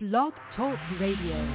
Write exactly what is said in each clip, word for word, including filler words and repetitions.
Blog Talk Radio.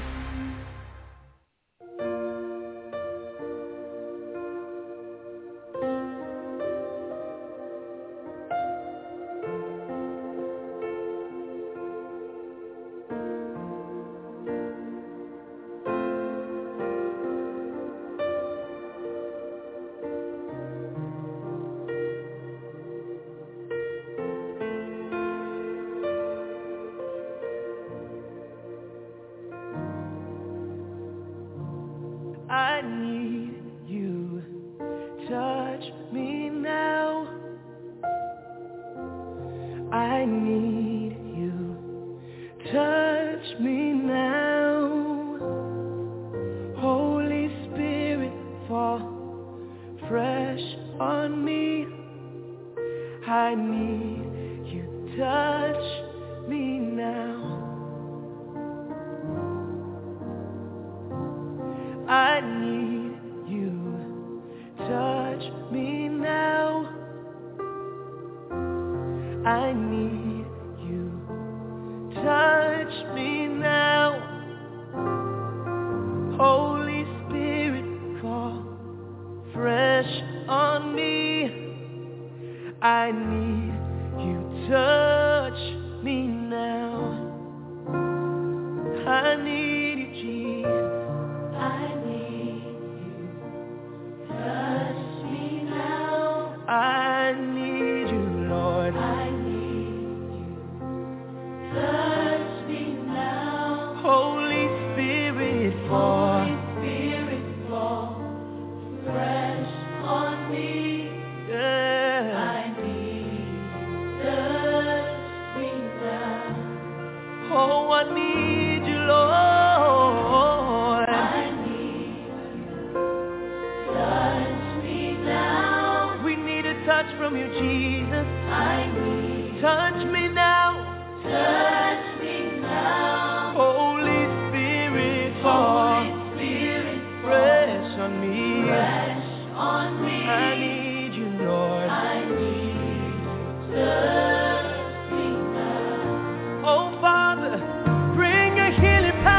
Healing power.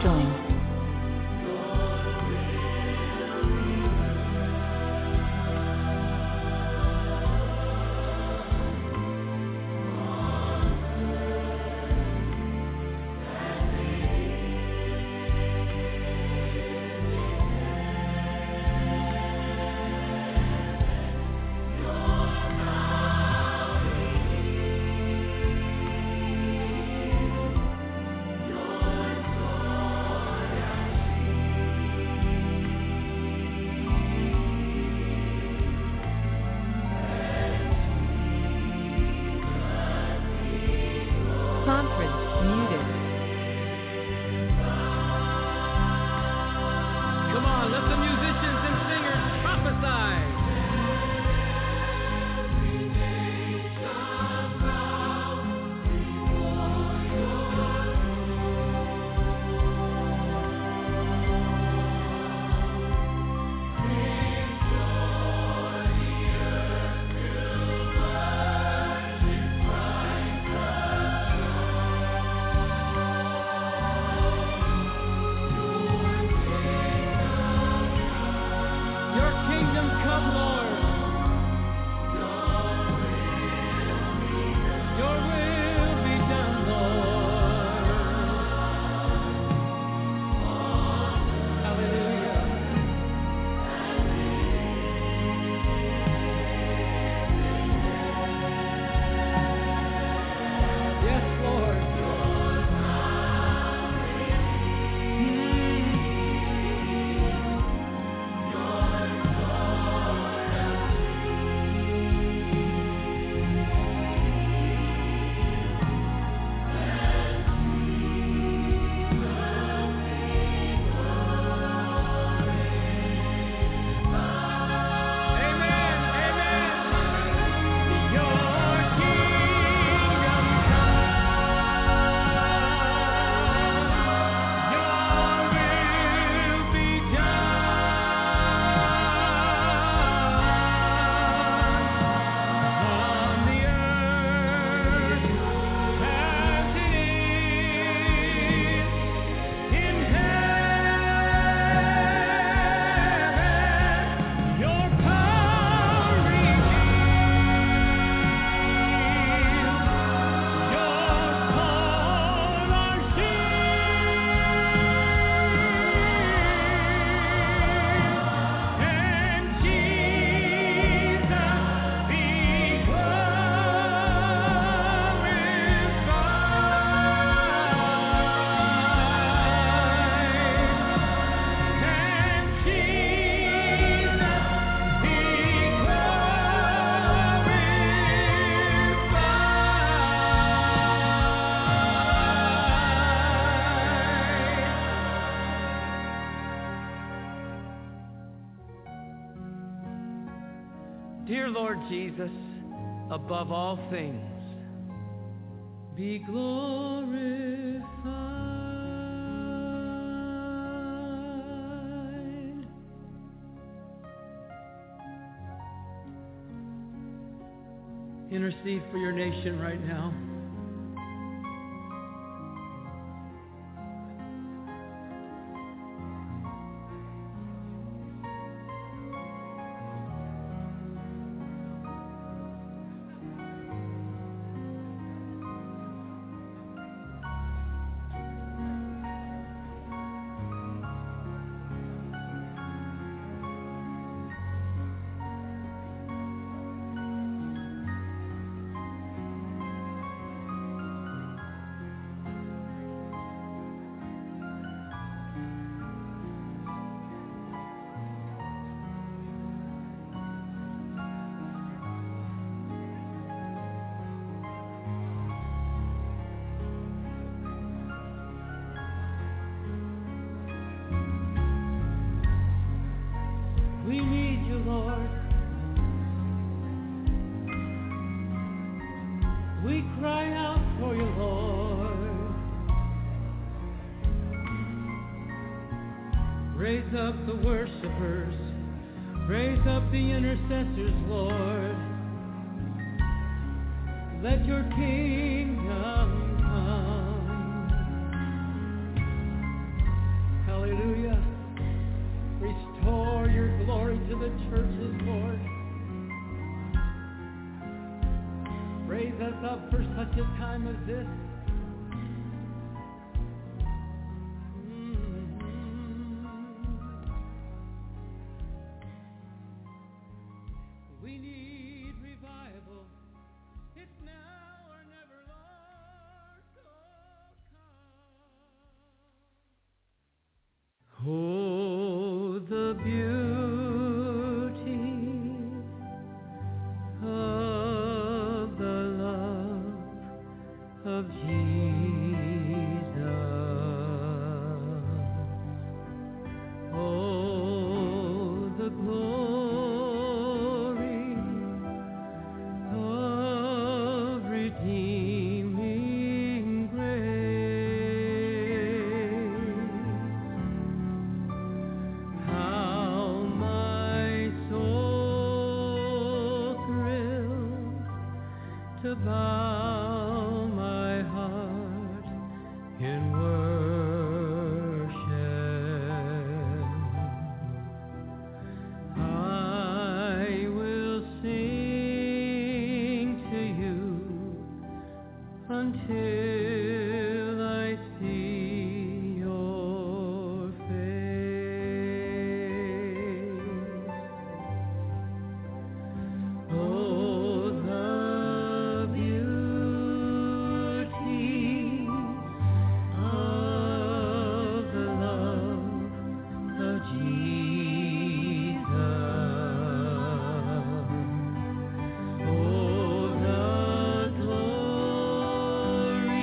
join. Dear Lord Jesus, above all things, be glorified. Intercede for your nation right now. We need you, Lord. We cry out for you, Lord. Raise up the worshipers. Raise up the intercessors, Lord. Let your kingdom come. to the churches, Lord. Raise us up for such a time as this. We need revival. It's now or never, Lord, so come. Oh, the beauty of the love of Jesus. Oh, the glory of redeeming grace. How my soul thrills to bow my heart in worship. I will sing to you until I see your face. Oh, the beauty of the love of Jesus. Oh, the glory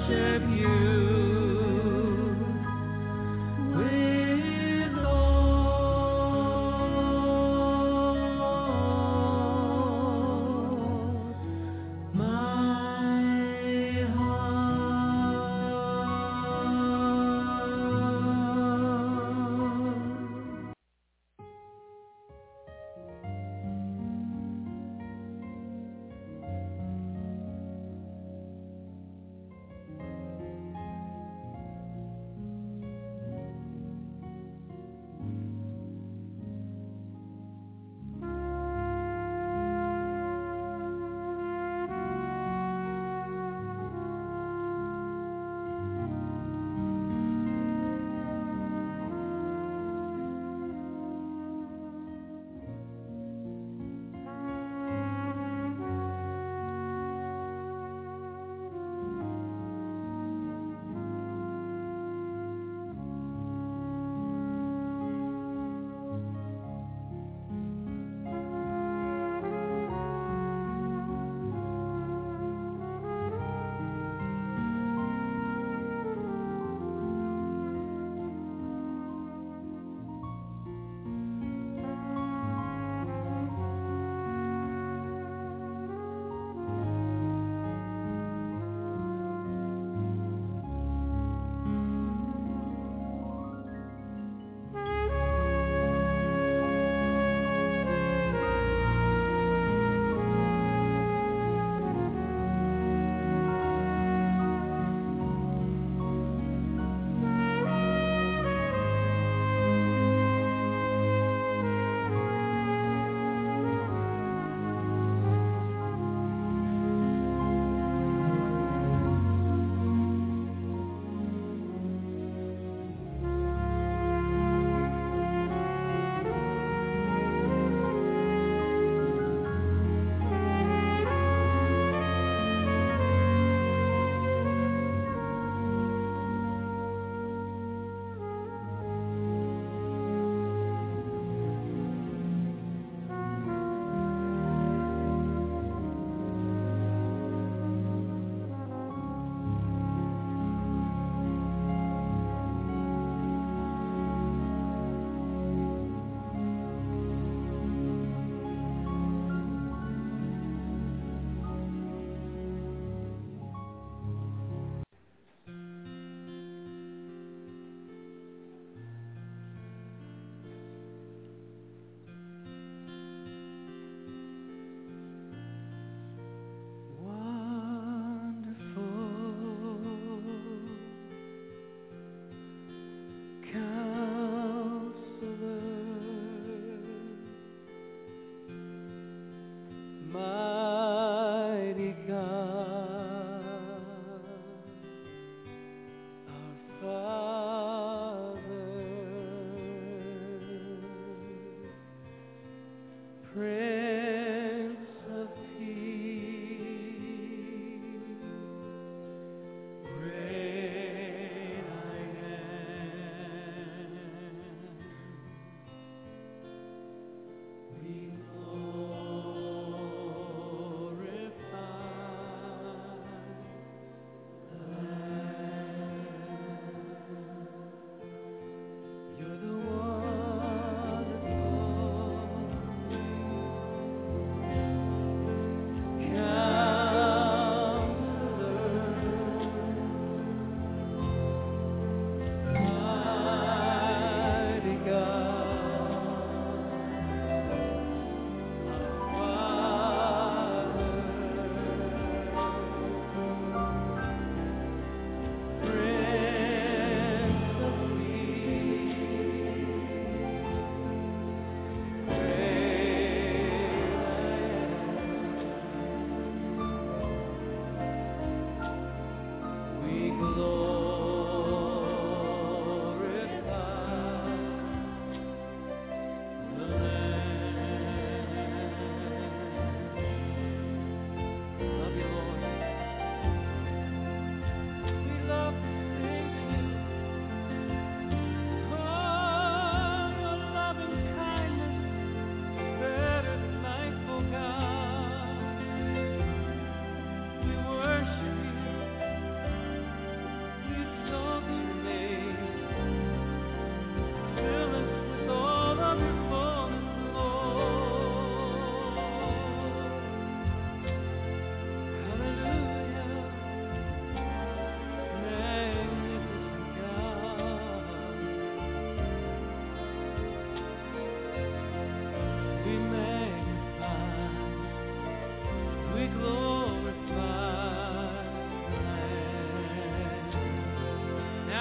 worship you with all my heart.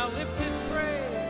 Now lift his praise.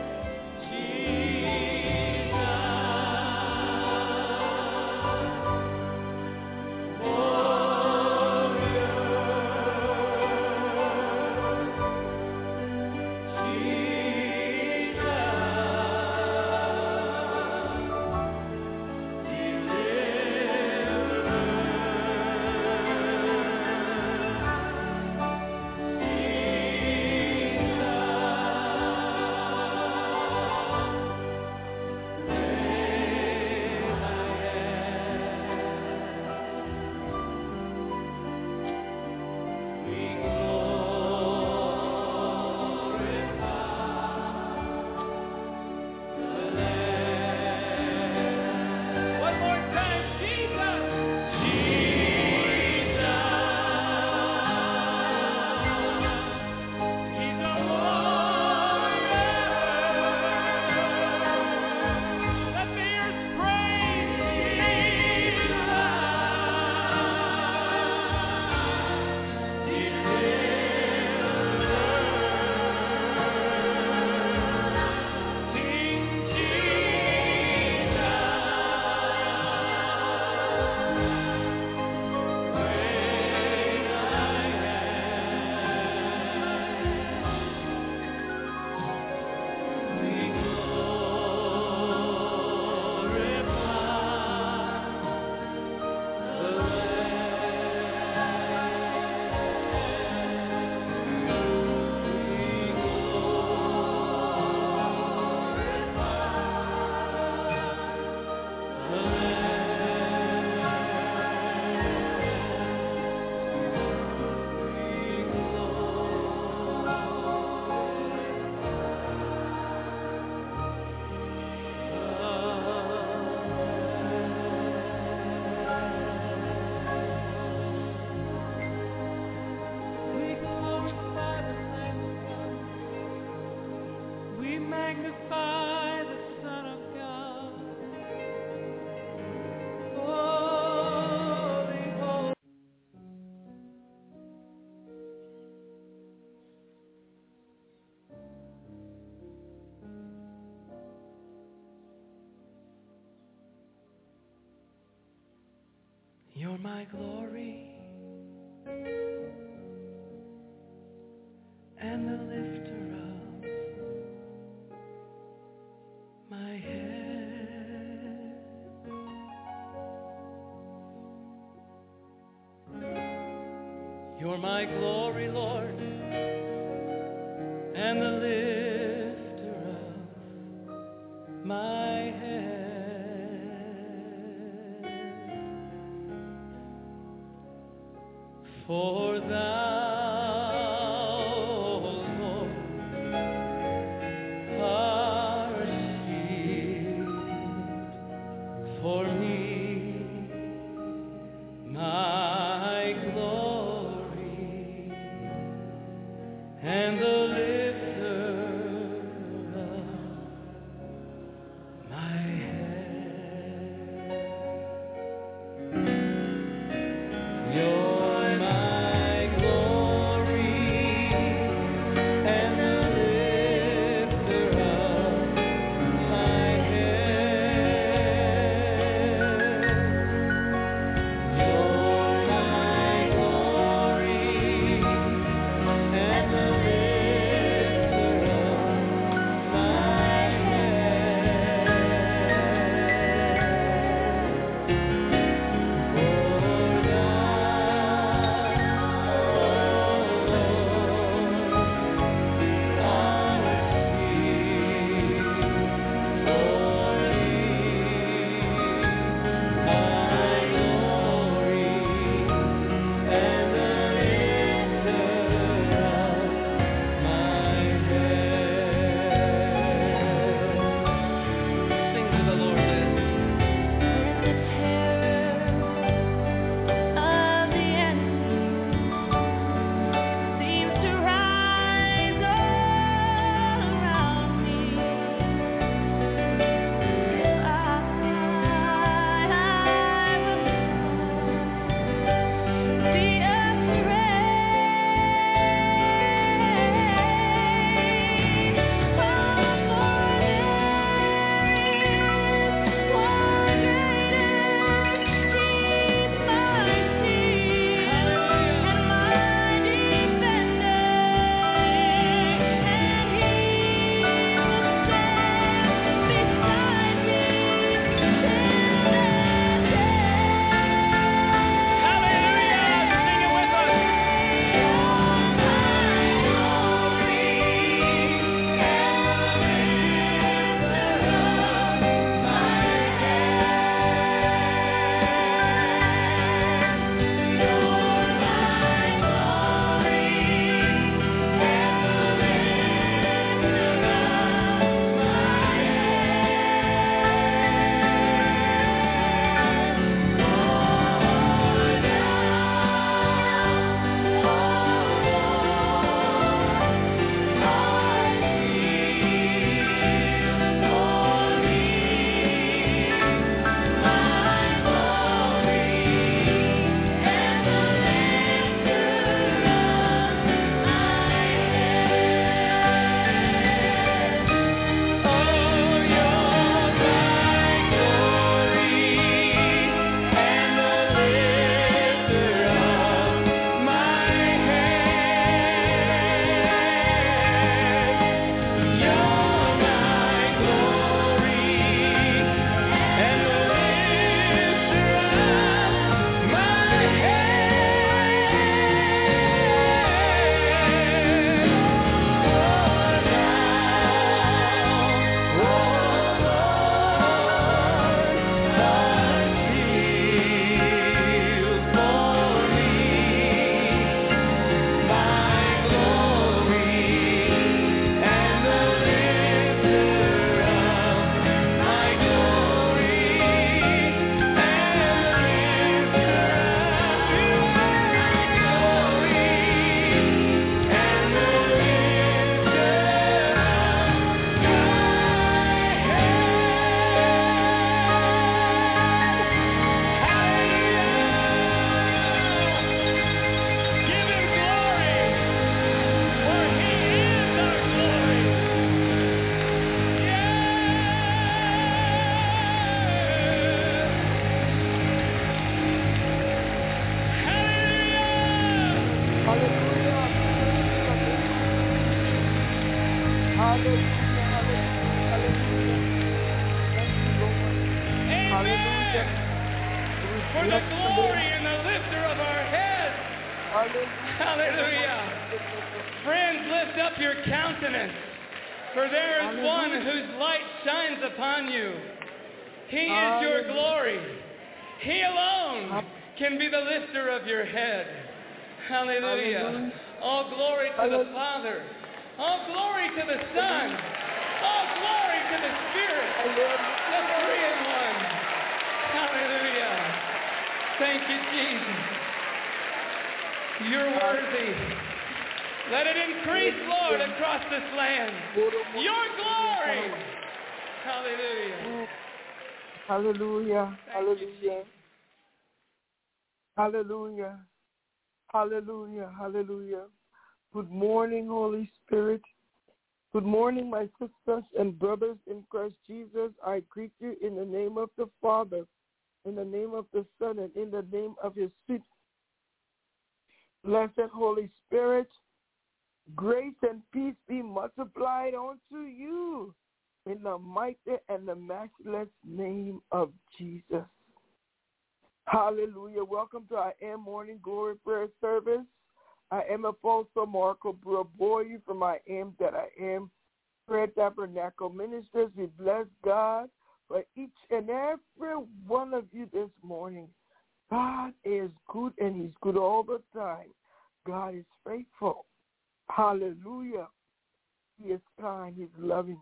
You're my glory and the lifter of my head. You're my glory, Lord, and the lifter of my head. For thou, Lord, art a shield for me, my glory, and the lifter of my head. You're my Hallelujah, hallelujah, hallelujah. Thank you, Lord. Amen. Hallelujah. We For the bless your glory name. and the lifter of our heads. Hallelujah. Hallelujah. Friends, lift up your countenance, for there is one Hallelujah. whose light shines upon you. He is your Hallelujah. glory. He alone can be the lifter of your head. Hallelujah. Hallelujah. All glory to Hallelujah. the Father. All glory to the Son. All glory to the Spirit. The three in one. Hallelujah. Thank you, Jesus. You're worthy. Let it increase, Lord, across this land. Your glory. Hallelujah. Hallelujah. Thank you, Hallelujah. Hallelujah. Hallelujah. Hallelujah. Good morning, Holy Spirit. Good morning, my sisters and brothers in Christ Jesus. I greet you in the name of the Father, in the name of the Son, and in the name of his sweet, blessed Holy Spirit. Grace and peace be multiplied unto you in the mighty and the matchless name of Jesus. Hallelujah. Welcome to our A M Morning Glory Prayer Service. I am Apostle Marco Buraboy from I Am That I Am Prayer Tabernacle Ministers. We bless God for each and every one of you this morning. God is good, and he's good all the time. God is faithful. Hallelujah. He is kind. He's loving.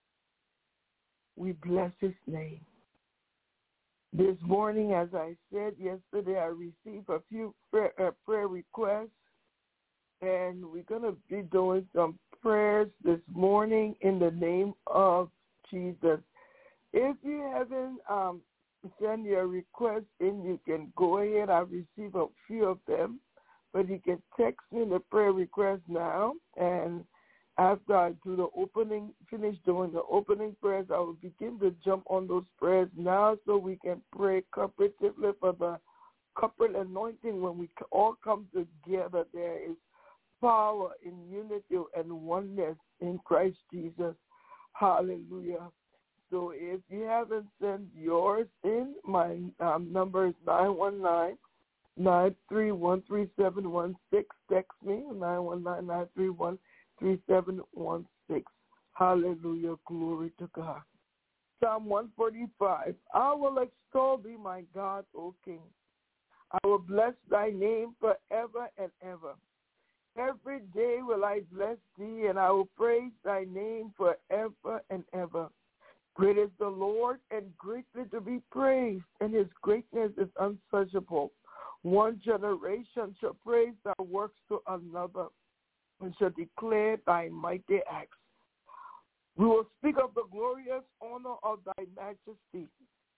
We bless his name. This morning, as I said yesterday, I received a few prayer, uh, prayer requests, and we're going to be doing some prayers this morning in the name of Jesus. If you haven't um, sent your request in, you can go ahead. I've received a few of them, but you can text me the prayer request now, and after I do the opening, finish doing the opening prayers, I will begin to jump on those prayers now so we can pray cooperatively for the corporate anointing. When we all come together, there is power in unity and oneness in Christ Jesus. Hallelujah. So if you haven't sent yours in, my um, number is nine one nine, nine three one, three seven one six. Text me, nine one nine, nine three one, three seven one six. Hallelujah. Glory to God. Psalm one forty-five. I will extol thee, my God, O King. I will bless thy name forever and ever. Every day will I bless thee, and I will praise thy name forever and ever. Great is the Lord, and greatly to be praised, and his greatness is unsearchable. One generation shall praise thy works to another, and shall declare thy mighty acts. We will speak of the glorious honor of thy majesty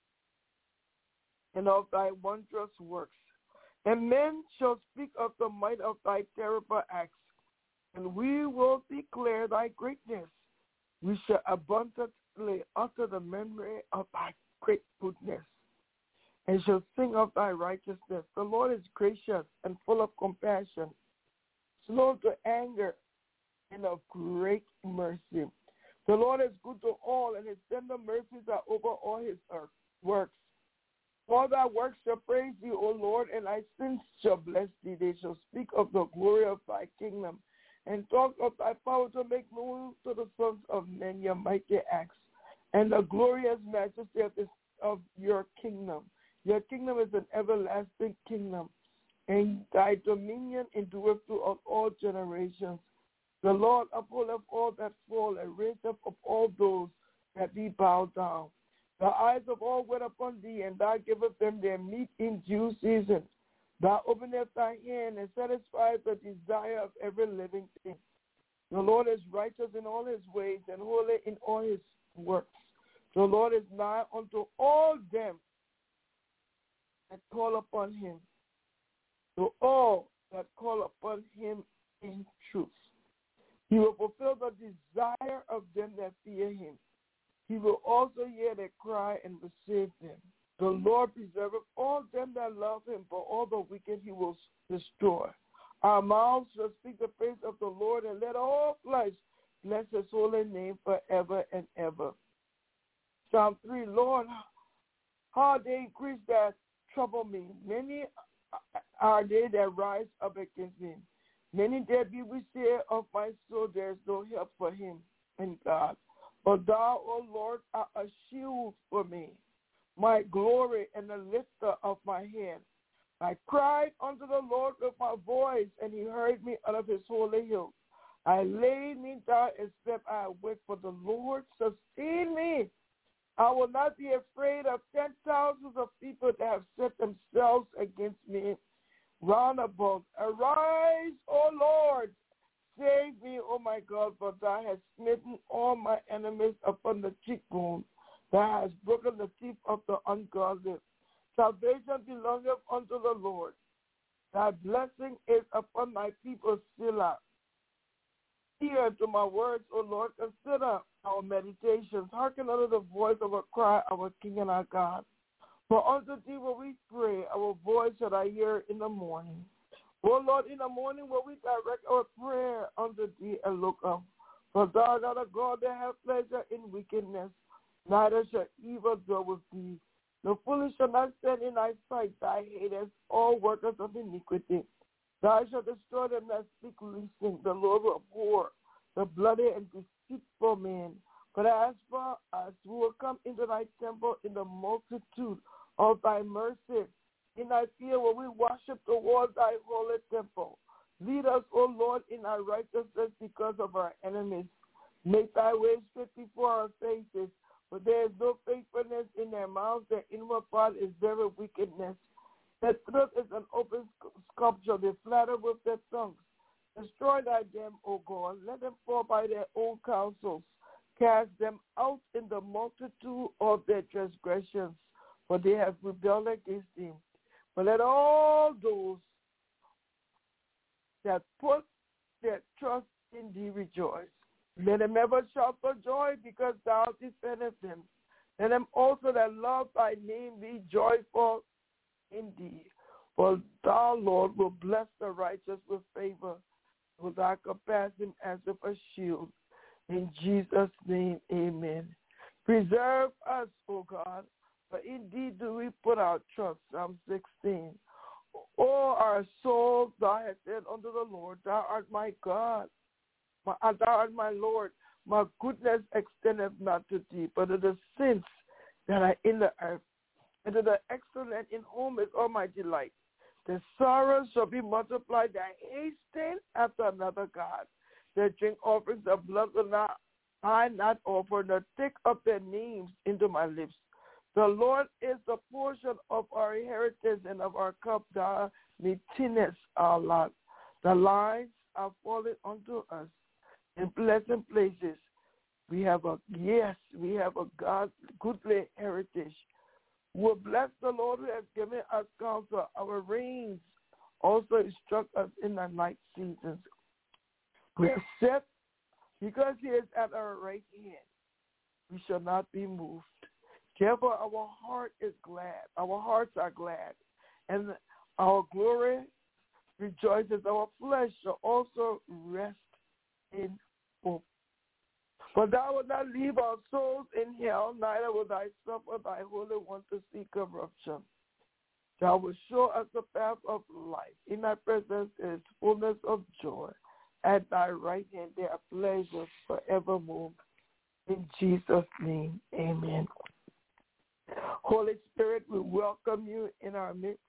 and of thy wondrous works. And men shall speak of the might of thy terrible acts, and we will declare thy greatness. We shall abundantly utter the memory of thy great goodness, and shall sing of thy righteousness. The Lord is gracious and full of compassion, slow to anger, and of great mercy. The Lord is good to all, and his tender mercies are over all his works. All thy works shall praise thee, O Lord, and thy sins shall bless thee. They shall speak of the glory of thy kingdom, and talk of thy power to make known to the sons of men your mighty acts, and the glorious majesty of, this, of your kingdom. Your kingdom is an everlasting kingdom, and thy dominion endureth throughout all generations. The Lord upholdeth all that fall, and raiseth up all those that be bowed down. The eyes of all wait upon thee, and thou givest them their meat in due season. Thou openest thy hand and satisfiest the desire of every living thing. The Lord is righteous in all his ways, and holy in all his works. The Lord is nigh unto all them that call upon him, to all that call upon him in truth. He will fulfill the desire of them that fear him. He will also hear their cry and will save them. The Lord preserveth all them that love him, but all the wicked he will destroy. Our mouths shall speak the praise of the Lord, and let all flesh Bless his holy name forever and ever. Psalm three, Lord, how they increase that trouble me. Many are they that rise up against me. Many there be which say of my soul, there is no help for him in God. But thou, O Lord, art a shield for me, my glory and the lifter of my head. I cried unto the Lord with my voice, and he heard me out of his holy hill. I laid me down and slept. I awake, for the Lord sustained me. I will not be afraid of ten thousands of people that have set themselves against me round about. Arise, O Lord, save me, O my God, for thou hast smitten all my enemies upon the cheekbone. Thou hast broken the teeth of the ungodly. Salvation belongeth unto the Lord. Thy blessing is upon thy people, Selah. Hear to my words, O Lord, consider our meditations. Hearken unto the voice of our cry, our King and our God. For unto thee will we pray, our voice shall I hear in the morning. O Lord, in the morning will we direct our prayer unto thee and look up. For thou art a God that hath pleasure in wickedness, neither shall evil dwell with thee. The foolish shall not stand in thy sight. Thy haters, all workers of iniquity. Thou shalt destroy them that speak leasing. The Lord will abhor the bloody and deceitful man. But as for us, we will come into thy temple in the multitude of thy mercy. In thy fear will we worship towards thy holy temple. Lead us, O Lord, in thy righteousness because of our enemies. Make thy ways straight before our faces. For there is no faithfulness in their mouths. Their inward part is very wickedness. Their throat is an open sculpture. They flatter with their tongues. Destroy thy them, O God. Let them fall by their own counsels. Cast them out in the multitude of their transgressions, for they have rebelled against thee. But let all those that put their trust in thee rejoice. Let them ever shout for joy, because thou defendest them. Let them also that love thy name be joyful in thee. For thou, Lord, will bless the righteous with favor, with thy compassion as of a shield. In Jesus' name, amen. Preserve us, O God, for indeed do we put our trust. Psalm sixteen. O our soul, thou hast said unto the Lord, thou art my God. My, thou art my Lord. My goodness extendeth not to thee, but to the sins that are in the earth, and to the excellent in whom is all my delight. The sorrows shall be multiplied, that hasten after another God. Their drink offerings of blood will not I not offer, nor take up their names into my lips. The Lord is the portion of our inheritance, and of our cup thou maintainest our lot. The lines are falling unto us in pleasant places. We have a, yes, we have a God, goodly heritage. We will bless the Lord who has given us counsel. Our reins also instruct us in the night seasons. We are set because he is at our right hand. We shall not be moved. Therefore, our heart is glad. Our hearts are glad. And our glory rejoices. Our flesh shall also rest in hope. For thou wilt not leave our souls in hell, neither will thy suffer thy Holy One to see corruption. Thou wilt show us the path of life. In thy presence is fullness of joy. At thy right hand there are pleasures forevermore. In Jesus' name, amen. Holy Spirit, we welcome you in our midst.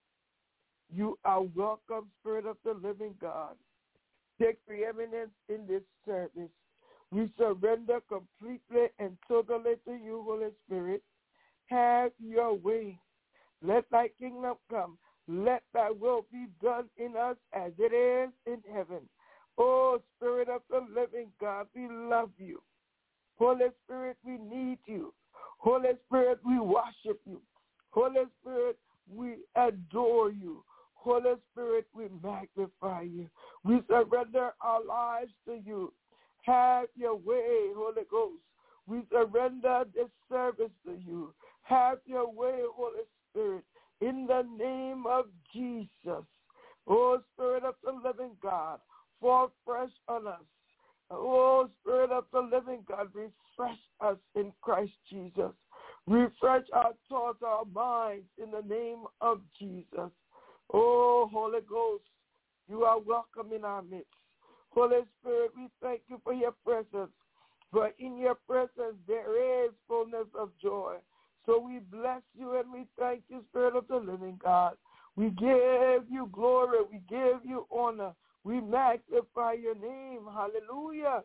You are welcome, Spirit of the living God. Take preeminence in this service. We surrender completely and totally to you, Holy Spirit. Have your way. Let thy kingdom come. Let thy will be done in us as it is in heaven. Oh, Spirit of the living God, we love you. Holy Spirit, we need you. Holy Spirit, we worship you. Holy Spirit, we adore you. Holy Spirit, we magnify you. We surrender our lives to you. Have your way, Holy Ghost. We surrender this service to you. Have your way, Holy Spirit, in the name of Jesus. Oh, Spirit of the living God, fall fresh on us. Oh, Spirit of the living God, refresh us in Christ Jesus. Refresh our thoughts, our minds in the name of Jesus. Oh, Holy Ghost, you are welcome in our midst. Holy Spirit, we thank you for your presence. For in your presence there is fullness of joy. So we bless you and we thank you, Spirit of the living God. We give you glory. We give you honor. We magnify your name. Hallelujah.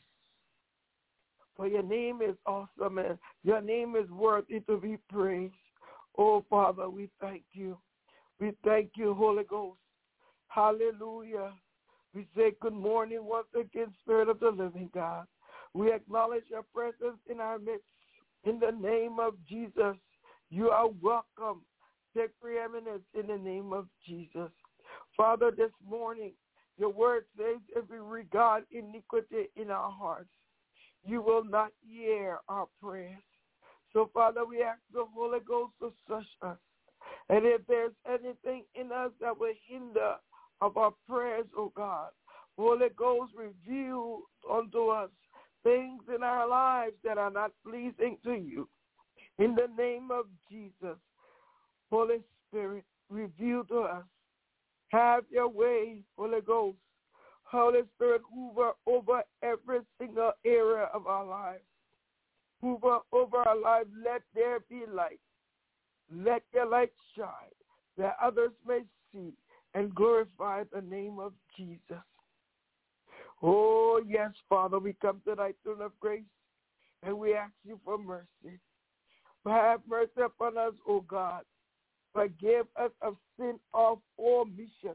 For your name is awesome and your name is worthy to be praised. Oh, Father, we thank you. We thank you, Holy Ghost. Hallelujah. We say good morning once again, Spirit of the living God. We acknowledge your presence in our midst. In the name of Jesus, you are welcome. Take preeminence in the name of Jesus. Father, this morning, your word says if we regard iniquity in our hearts, you will not hear our prayers. So, Father, we ask the Holy Ghost to search us. And if there's anything in us that will hinder of our prayers, oh God, Holy Ghost, reveal unto us things in our lives that are not pleasing to you. In the name of Jesus, Holy Spirit, reveal to us. Have your way, Holy Ghost. Holy Spirit, hover over every single area of our lives. Hover over our lives. Let there be light. Let your light shine, that others may see and glorify the name of Jesus. Oh, yes, Father, we come to thy throne of grace, and we ask you for mercy. Have mercy upon us, O God. Forgive us of sin of omission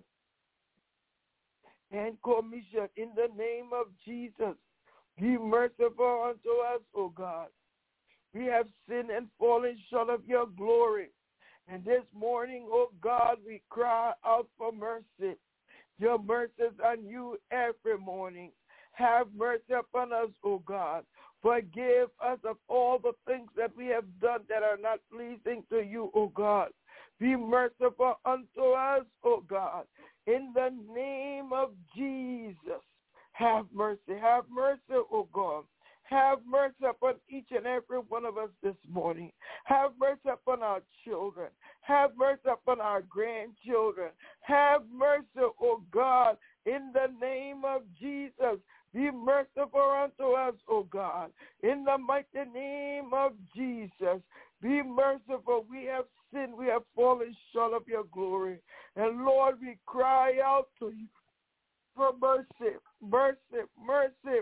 and commission. In the name of Jesus, be merciful unto us, O God. We have sinned and fallen short of your glory. And this morning, O God, we cry out for mercy. Your mercies are new every morning. Have mercy upon us, O God. Forgive us of all the things that we have done that are not pleasing to you, O God. Be merciful unto us, O God. In the name of Jesus, have mercy. Have mercy, O God. Have mercy upon each and every one of us this morning. Have mercy upon our children. Have mercy upon our grandchildren. Have mercy, O God, in the name of Jesus. Be merciful unto us, O God. In the mighty name of Jesus, be merciful. We have sinned. We have fallen short of your glory. And Lord, we cry out to you for mercy, mercy, mercy.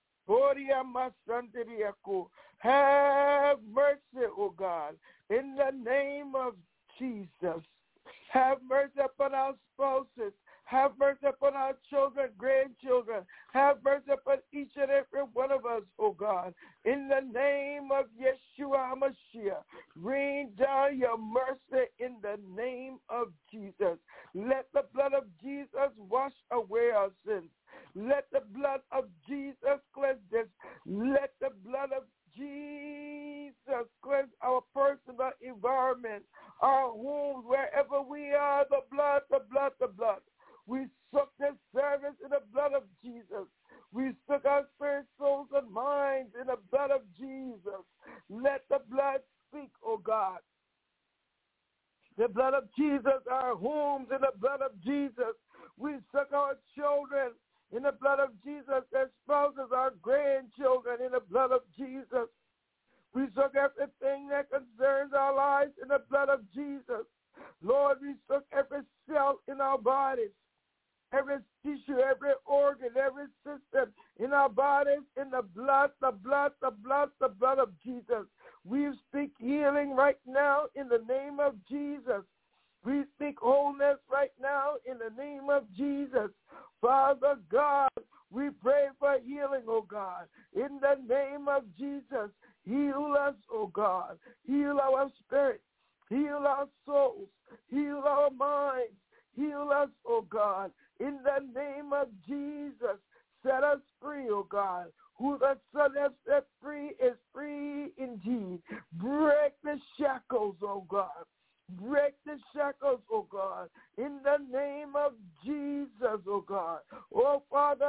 Have mercy, O God, in the name of Jesus. Have mercy upon our spouses. Have mercy upon our children, grandchildren. Have mercy upon each and every one of us, O God. In the name of Yeshua HaMashiach, rain down your mercy in the name of Jesus. Let the blood of Jesus wash away our sins. Let the blood of Jesus cleanse this. Let the blood of Jesus cleanse our personal environment, our homes, wherever we are, the blood, the blood, the blood. We soak this service in the blood of Jesus. We soak our spirits, souls, and minds in the blood of Jesus. Let the blood speak, O God. The blood of Jesus, our homes in the blood of Jesus. We soak our children in the blood of Jesus, their spouses, our grandchildren in the blood of Jesus. We soak everything that concerns our lives in the blood of Jesus. Lord, we soak every cell in our bodies, every tissue, every organ, every system in our bodies in the blood, the blood, the blood, the blood of Jesus. We speak healing right now in the name of Jesus. We speak wholeness right now in the name of Jesus. Father God, we pray for healing, oh God. In the name of Jesus, heal us, oh God. Heal our spirit. Heal our souls. Heal our minds. Heal us, oh God. In the name of Jesus, set us free, oh God. Who the Son has set free is free indeed. Break the shackles, oh God. Break the shackles, oh God, in the name of Jesus, oh God. Oh, Father,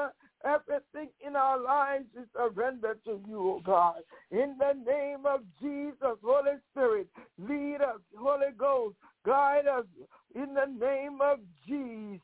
Everything in our lives is surrendered to you, oh God. In the name of Jesus, Holy Spirit, lead us, Holy Ghost, guide us. In the name of Jesus,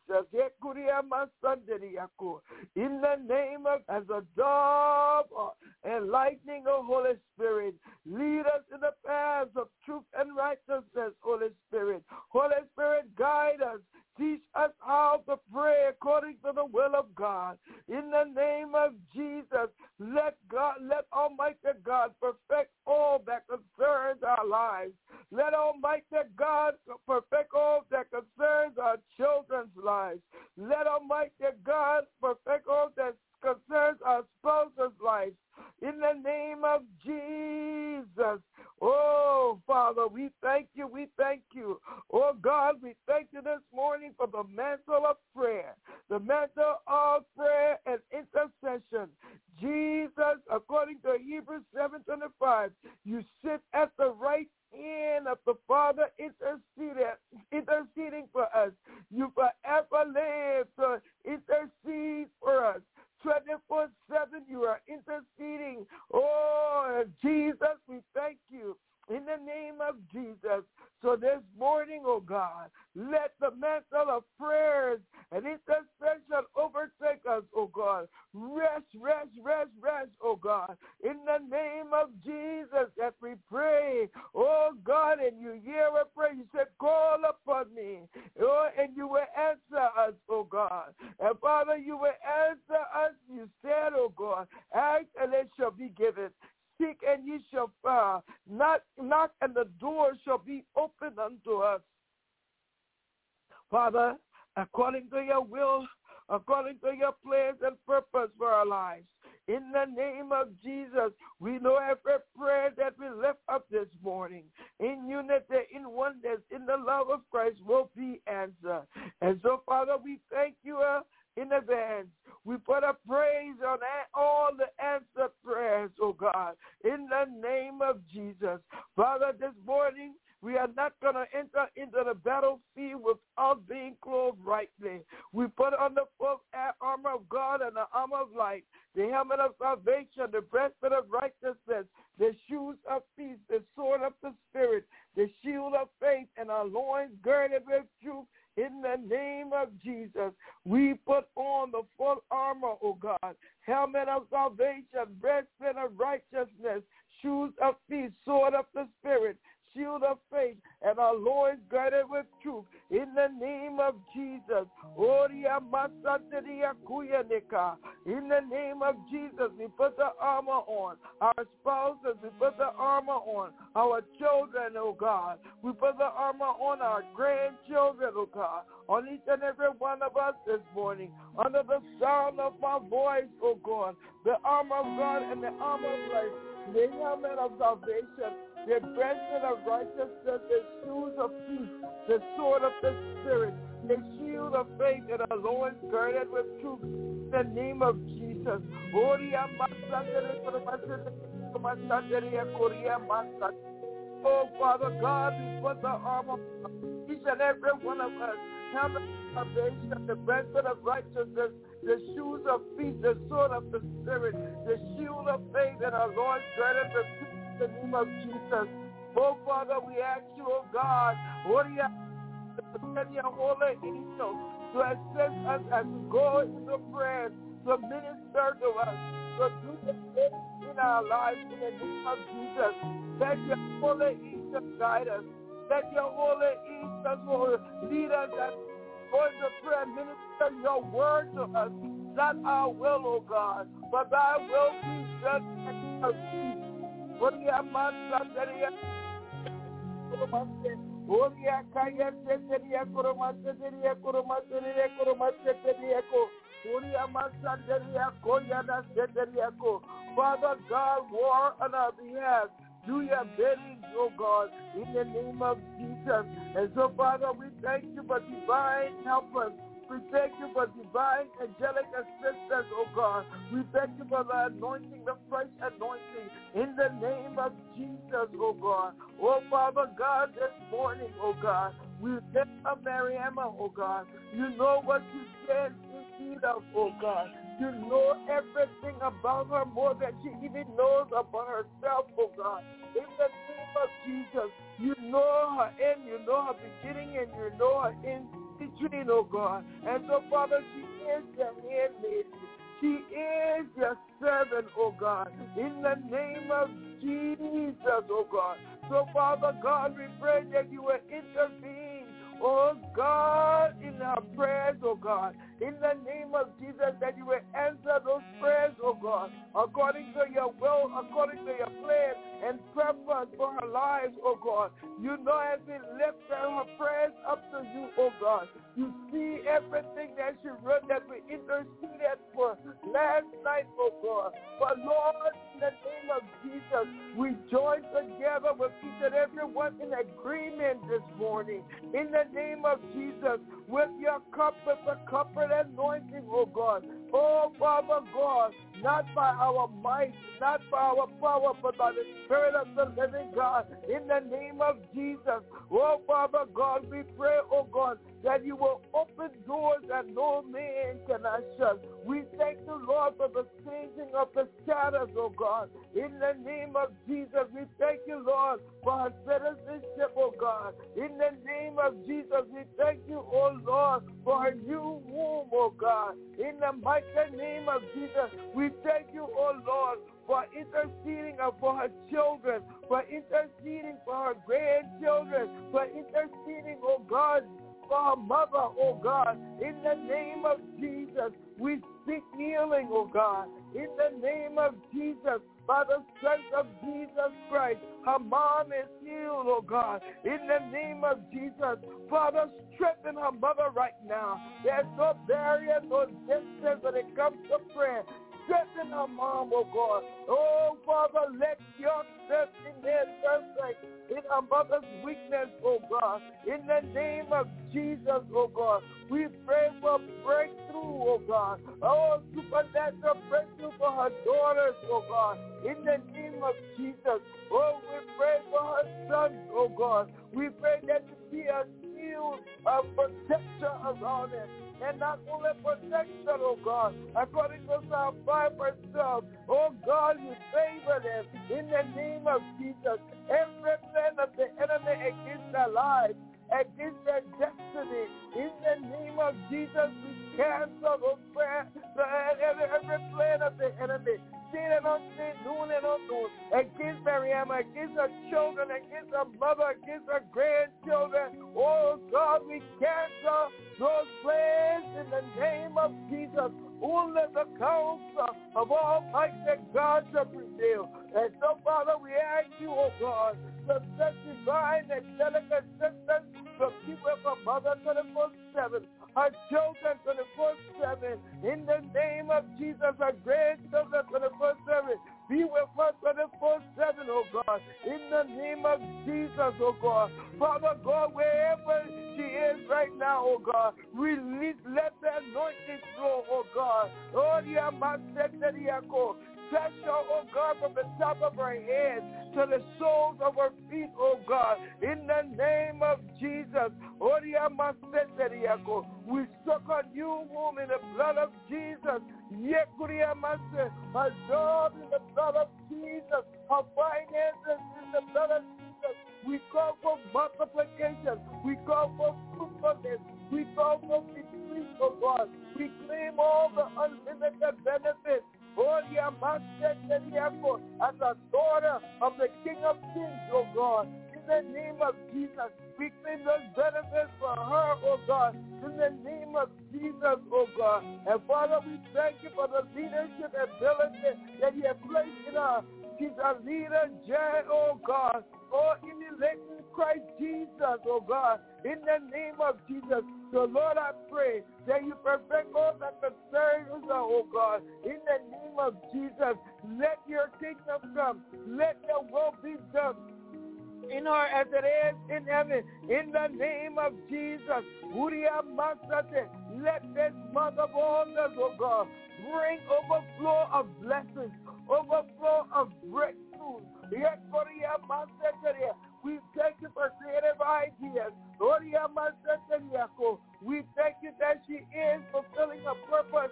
in the name of, as a dove and lightning, O Holy Spirit, lead us in the paths of truth and righteousness, Holy Spirit. Holy Spirit, guide us. Teach us how to pray according to the will of God. In the name of Jesus, let God, let Almighty God perfect all that concerns our lives. Let Almighty God perfect all that concerns our children's lives. Let Almighty God perfect all that concerns our spouse's lives. In the name of Jesus. Oh, Father, we thank you, we thank you. Oh, God, we thank you this morning for the mantle of prayer, the mantle of prayer and intercession. Jesus, according to Hebrews seven twenty-five, you sit at the right hand of the Father interceding, interceding for us. You forever live to intercede for us. twenty-four seven, you are interceding. Oh, Jesus, we thank you in the name of Jesus. So this morning, oh God, let the mantle of prayers and intercession overtake us, oh God. Rest, rest, rest, rest, oh God. In the name of Jesus that we pray, oh God, and you hear a prayer. You said, call upon me, oh, and you will answer us, oh God. And Father, you will answer us. You said, oh God, ask and it shall be given. Seek and ye shall find. Knock, knock and the door shall be opened unto us. Father, according to your will, according to your plans and purpose for our lives, in the name of Jesus, we know every prayer that we lift up this morning in unity, in oneness, in the love of Christ will be answered. And so, Father, we thank you uh, in advance. We put a praise on all the answered prayers, oh God, in the name of Jesus. Father, this morning, we are not going to enter into the battlefield without being clothed rightly. We put on the full armor of God and the armor of light, the helmet of salvation, the breastplate of righteousness, the shoes of peace, the sword of the Spirit, the shield of faith, and our loins girded with truth. In the name of Jesus, we put on the full armor, oh God, helmet of salvation, breastplate of righteousness, shoes of peace, sword of the Spirit, shield of faith, and our loins girded with truth. In the name of Jesus. In the name of Jesus, we put the armor on. Our spouses, we put the armor on. Our children, oh God. We put the armor on our grandchildren, oh God. On each and every one of us this morning. Under the sound of my voice, oh God. The armor of God and the armor of life. The helmet of salvation. The breastplate of righteousness, the shoes of peace, the sword of the Spirit, the shield of faith, and our loins girded with truth. In the name of Jesus. Oh, Father God, we put the armor on each and every one of us. Helmet of salvation, the breastplate of righteousness, the shoes of peace, the sword of the Spirit, the shield of faith, and our loins girded with truth. In the name of Jesus. Oh, Father, we ask you, oh God, what do you send your holy angels to assist us as we go into prayer, to minister to us, to do the things in our lives in the name of Jesus. Let your holy angels guide us. Let your holy angels lead us as we go into prayer, minister your word to us. Not our will, oh God, but thy will be done in the name of Jesus. Oria Mansateria Kurumaste, Oria Kaya Seteria Kurumasteria Kurumasteria Kurumasteria Ko, Oria Mansateria Koyana Seteria Ko. Father God, war on our behalf. Do your bidding, oh God, in the name of Jesus. And so, Father, we thank you for divine help us. We thank you for divine angelic assistance, oh God. We thank you for the anointing, the fresh anointing, in the name of Jesus, oh God. Oh, Father God, this morning, oh God, we lift up Mariama, oh God. You know what you said in need of, oh God. You know everything about her more than she even knows about herself, oh God. In the name of Jesus, you know her end, you know her beginning, and you know her end between, oh God. And so, Father, she is your handmaid. She is your servant, oh God. In the name of Jesus, oh God. So, Father God, we pray that you will intervene, oh God, in our prayers, oh God. In the name of Jesus, that you will answer those prayers, oh God, according to your will, according to your plan and purpose for her lives, oh God. You know, as we lift her prayers up to you, oh God, you see everything that she wrote that we interceded for last night, oh God. But Lord, in the name of Jesus, we join together with each and every one in agreement this morning. In the name of Jesus, with your cup, with the comfort anointing, oh God. Oh, Father God, not by our might, not by our power, but by the Spirit of the living God. In the name of Jesus, oh, Father God, we pray, oh God, that you will open doors that no man cannot shut. We thank you, Lord, for the changing of the shadows, oh God. In the name of Jesus, we thank you, Lord, for her citizenship, oh God. In the name of Jesus, we thank you, oh Lord, for her new womb, oh God. In the mighty name of Jesus, we thank you, oh Lord, for interceding for her children, for interceding for her grandchildren, for interceding, oh God, for her mother, oh God. In the name of Jesus, we speak healing, oh God. In the name of Jesus, by the strength of Jesus Christ, her mom is healed, oh God. In the name of Jesus, Father, strengthen her mother right now. There's no barrier, no distance when it comes to prayer. Strengthen her mom, oh God. Oh, Father, let your strength in their perfect in her mother's weakness, oh God. In the name of Jesus, oh God, we pray for breakthrough, oh God. Oh, supernatural breakthrough for her daughters, oh God. In the name of Jesus, oh, we pray for her sons, oh God. We pray that you be a shield of protection around them. And not only protection, oh God, according to Psalm five verse twelve, oh God, you favor them in the name of Jesus. Every plan of the enemy against their lives, against their destiny, in the name of Jesus, we cancel those prayers, every, every plan of the enemy, seen and unseen, known and unknown, against Miriam, against her children, against her mother, against her grandchildren. Oh God, we cancel those plans in the name of Jesus. Only the counsel of Almighty God shall prevail. And so, Father, we ask you, oh God, to set divine and delicate assistance to keep her from mother twenty-four seven, her children twenty-four seven, in the name of Jesus, her grandchildren twenty-four seven. Be with her twenty-four seven, oh God, in the name of Jesus, oh God. Father God, wherever she is right now, oh God, release, let the anointing flow, oh God. Oh, yeah, my Setariako. Touch her, oh God, from the top of her head to the soles of her feet, oh God, in the name of Jesus. Oh, yeah, my Setariako. We soak her new womb in the blood of Jesus. Yekuria Mase, her job in the blood of Jesus, her finances in the blood of Jesus. We call for multiplication. We call for fruitfulness. We call for victory, oh God. We claim all the unlimited benefits. Oh, yeah, Master, as a daughter of the King of Kings, oh God. In the name of Jesus, we claim those benefits for her, oh God. In the name of Jesus, oh God. And Father, we thank you for the leadership ability that you have placed in her. She's a leader, Jan, oh God. Oh, emulating Christ Jesus, oh God. In the name of Jesus. So, Lord, I pray that you perfect all that concerns us, oh God. In the name of Jesus, let your kingdom come. Let your will be done in her as it is in heaven. In the name of Jesus. Let this month of August, oh God, bring overflow of blessings, overflow of breakthroughs. We thank you for creative ideas. We thank you that she is fulfilling her purpose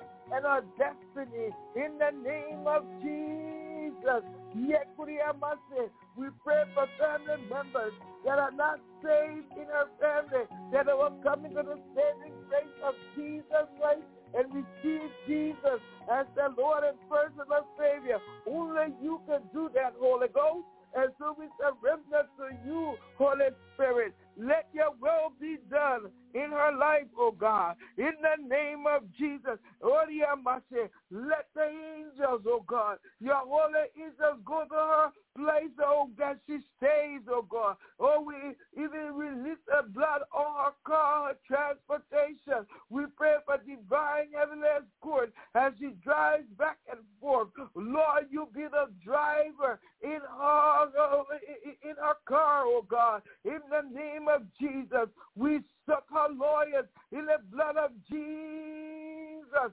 Jesus. Yekuriamase. We pray for family members that are not saved in her family, that will come into the saving grace of Jesus Christ and receive Jesus as their Lord and personal Savior. Only you can do that, Holy Ghost. And so we surrender to you, Holy Spirit. Let your will be done in her life, oh God. In the name of Jesus. Let the angels, oh God, your holy angels go to her place, oh, that she stays, oh God. Oh, we even release the blood on her car, her transportation. We pray for divine heavenly escort as she drives back and forth. Lord, you be the driver in her, in her car, oh God. In the name of Jesus, we soak her lawyers in the blood of Jesus.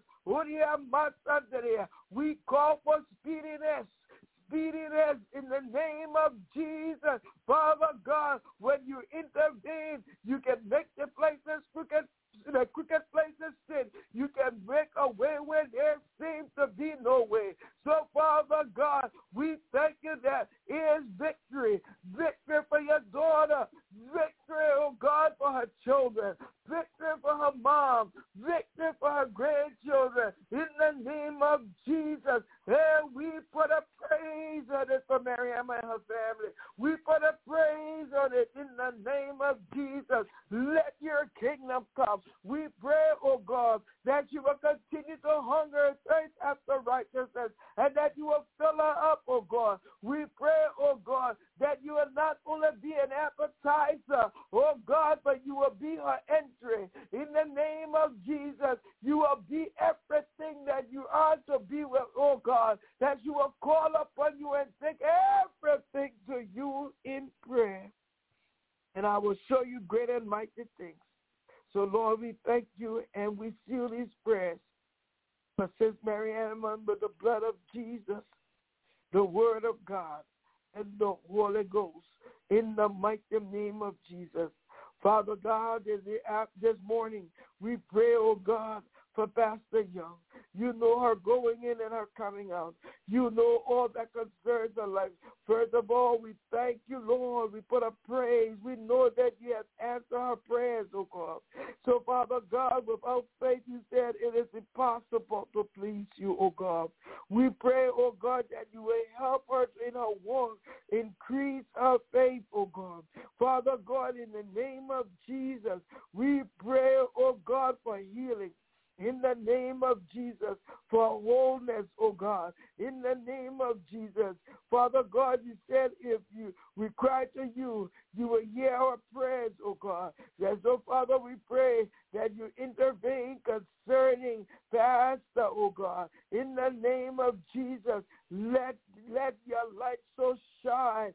We call for speediness. Speediness in the name of Jesus. Father God, when you intervene, you can make the places crooked, the crooked places sin. You can make a way where there seems to be no way. So, Father God, we thank you that it is victory. Victory for your daughter. Victory, oh God, for her children. Victory for her mom. Victory for her grandchildren. In the name of Jesus. And we put a praise on it for Mariam and her family. We put a praise on it in the name of Jesus. Let your kingdom come. We pray, oh God, that you will continue to hunger and thirst after righteousness and that you will fill her up, oh God. We pray, oh God, that you will not only be an appetizer, oh God, but you will be her entry. In the name of Jesus, you will be everything that you are to be with, oh God, that you will call upon you and take everything to you in prayer. And I will show you great and mighty things. So, Lord, we thank you and we seal these prayers for Sis Mariam under the blood of Jesus, the word of God, and the Holy Ghost, in the mighty name of Jesus. Father God, this morning we pray, oh God, for Pastor Young. You know her going in and her coming out. You know all that concerns her life. First of all, we thank you, Lord. We put a praise. We know that you have answered her prayers, oh God. So, Father God, without faith, you said it is impossible to please you, oh God. We pray, oh God, that you will help her in her walk. Increase her faith, oh God. Father God, in the name of Jesus, we pray, oh God, for healing. In the name of Jesus, for wholeness, oh God. In the name of Jesus. Father God, you said if you we cry to you, you will hear our prayers, oh God. And so, Father, we pray that you intervene concerning Pastor, oh God. In the name of Jesus, let, let your light so shine,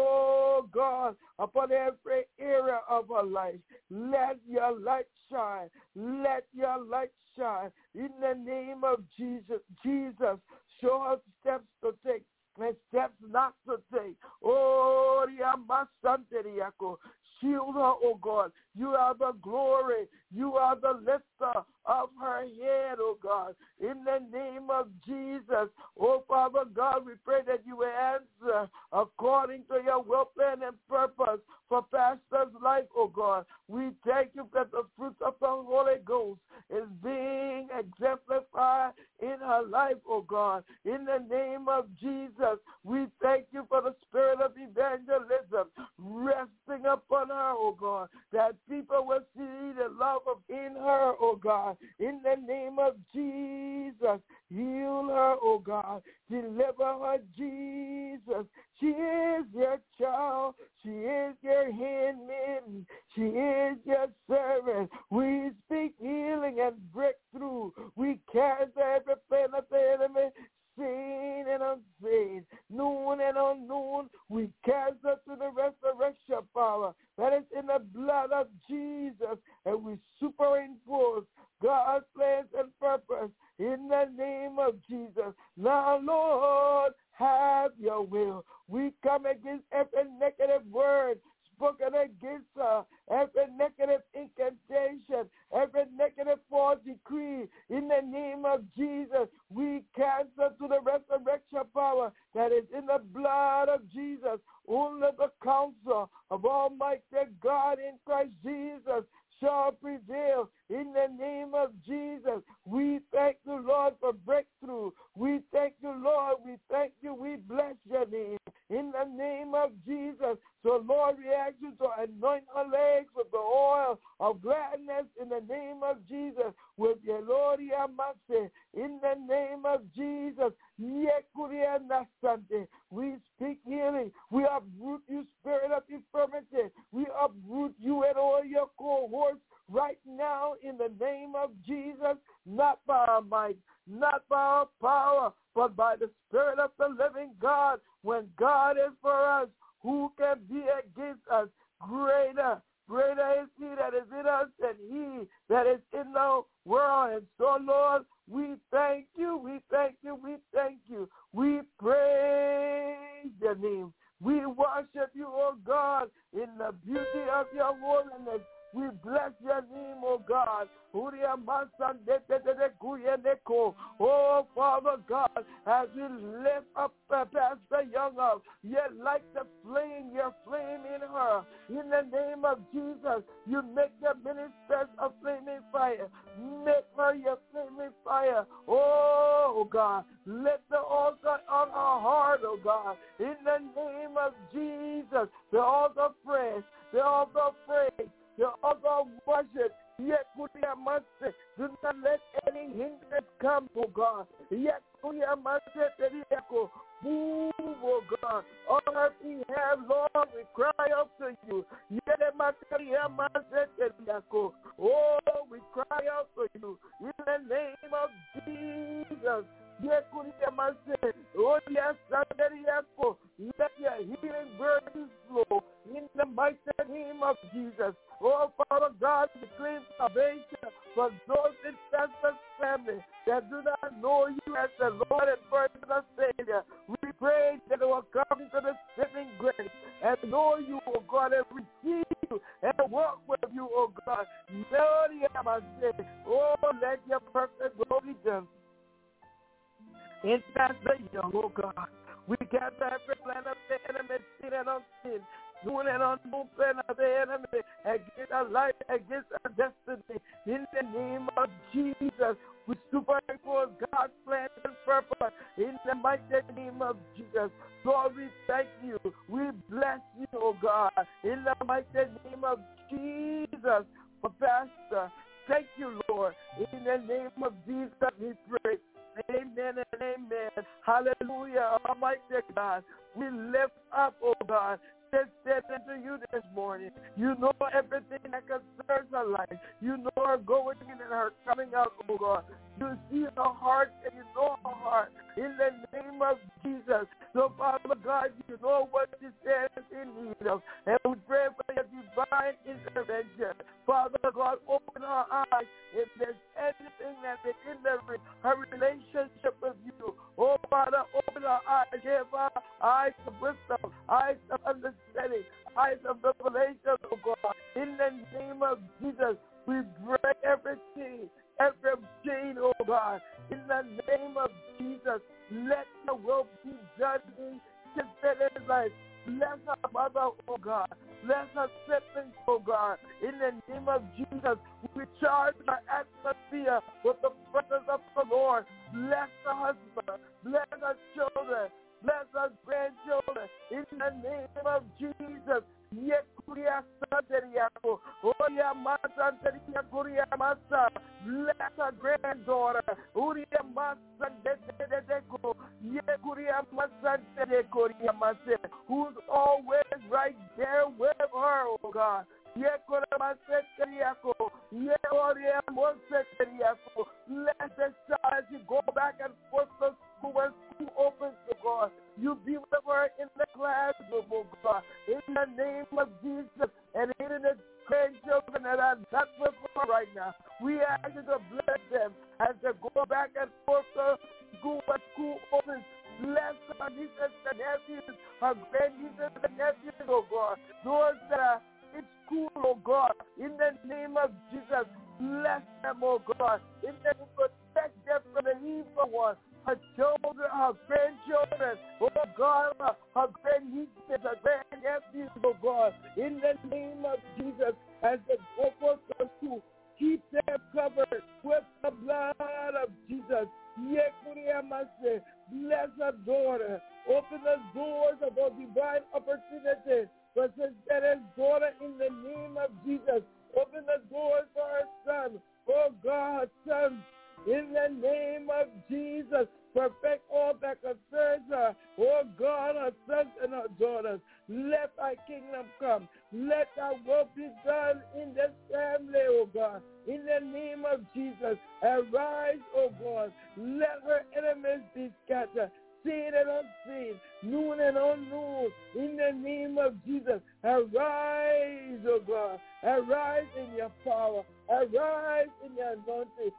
oh God, upon every area of our life. Let your light shine. Let your light shine. In the name of Jesus, Jesus, show us steps to take and steps not to take. Oh, shield her, oh God. You are the glory. You are the lifter of her head, oh God. In the name of Jesus, oh Father God, we pray that you will answer according to your will, plan, and purpose for Pastor's life, oh God. We thank you that the fruits of the Holy Ghost is being exemplified in her life, oh God. In the name of Jesus, we thank you for the spirit of evangelism resting upon her, oh God, that people will see the love of in her, oh God. In the name of Jesus, heal her, oh God. Deliver her, Jesus. She is your child. She is your handmaiden. She is your servant. We speak healing and breakthrough. We cancel every plan of the enemy, seen and unseen, known and unknown. We cancel to the resurrection power that is in the blood of Jesus, and we superimpose God's plans and purpose in the name of Jesus. Now, Lord, have your will. We come against every negative word spoken against her, every negative incantation, every negative false decree, in the name of Jesus, we cancel to the resurrection power that is in the blood of Jesus. Only the counsel of Almighty God in Christ Jesus shall prevail in the name of Jesus. We thank you, Lord, for breakthrough. We thank you, Lord. We thank you. We bless your name in the name of Jesus. So, Lord, we ask you to anoint our legs with the oil of gladness in the name of Jesus. With your Lord, in the name of Jesus. We speak healing. We uproot you, spirit of infirmity. We uproot you and all your cohorts right now in the name of Jesus, not by our might, not by our power, but by the Spirit of the living God. When God is for us, who can be against us? Greater, greater is he that is in us than he that is in the world. And so, Lord, we thank you, we thank you, we thank you. We praise your name. We worship you, oh God, in the beauty of your holiness. We bless your name, oh God. Oh, Father God, as we lift up Pastor Young up, yet like the flame, your flame in her. In the name of Jesus, you make your ministers a flaming fire. Make her your flaming fire. Oh, God, let the altar on her heart, oh God. In the name of Jesus, the altar of praise, the altar of praise, the altar of worship. Yet, do not let any hindrance come, oh God. Yet, move, oh God. On our behalf, Lord, we cry out to you. Oh, we cry out to you in the name of Jesus. Oh, yes, let your healing virtues flow in the mighty name of Jesus. Oh, Father God, we claim salvation for those in Pastor's family that do not know you as the Lord and personal Savior. We pray that they will come into the saving grace and know you, oh God, and receive you and walk with you, oh God. Oh, let your perfect will be done. In Pastor Young, oh God, we gather every plan of the enemy, sin and unseen, known and unknown plan of the enemy against our life, against our destiny. In the name of Jesus, we superimpose God's plan and purpose in the mighty name of Jesus. Lord, we thank you. We bless you, oh God, in the mighty name of Jesus for Pastor. Thank you, Lord. In the name of Jesus, we pray. Amen and amen. Hallelujah. Almighty God, we lift up, oh God, this step into you this morning. You know everything that concerns her life. You know her going in and her coming out, oh God. You see her heart and you know her heart. In the name of Jesus. So, Father God, you know what she stands in need of. And we pray for your divine intervention. Father God, open her eyes if there's anything that is hindering her relationship with you. Oh, Father, open her eyes. Give her eyes of wisdom, eyes of understanding, eyes of revelation, oh God. In the name of Jesus, we break everything, every chain, oh God. In the name of Jesus, let the will be done in Sister's life. Bless her mother, oh God. Bless her siblings, oh God. In the name of Jesus, we charge our atmosphere with the presence of the Lord. Bless the husband. Bless her children. Bless our grandchildren. In the name of Jesus. Bless our granddaughter. Who's always right there with her, oh God. Let the child as you go back and forth to school when school opens, oh God. You be with her in the classroom, oh God. In the name of Jesus, and even the grandchildren that are not with her right now, we ask you to bless them as they go back and forth to school when school opens. Bless our nieces and nephews, our grandnieces and nephews, oh God. Those that are in school, oh God, in the name of Jesus, bless them, oh God. In the name, protect them from the evil one. Her children, her grandchildren, oh God, her, her grandnieces, her grandnephews, oh God. In the name of Jesus, as they go forth to school, keep them covered with the blood of Jesus. Bless her daughter. Open the doors of a divine opportunity for Sister daughter in the name of Jesus. Open the doors for her son. Oh God, son, in the name of Jesus. Perfect all that concerns her. Oh God, her sons and her daughters. Let thy kingdom come. Let thy will be done in this family, oh God. In the name of Jesus. Arise, oh God. Let her enemies be scattered. Seen and unseen, noon and unknown, in the name of Jesus. Arise, oh God. Arise in your power. Arise in your anointing.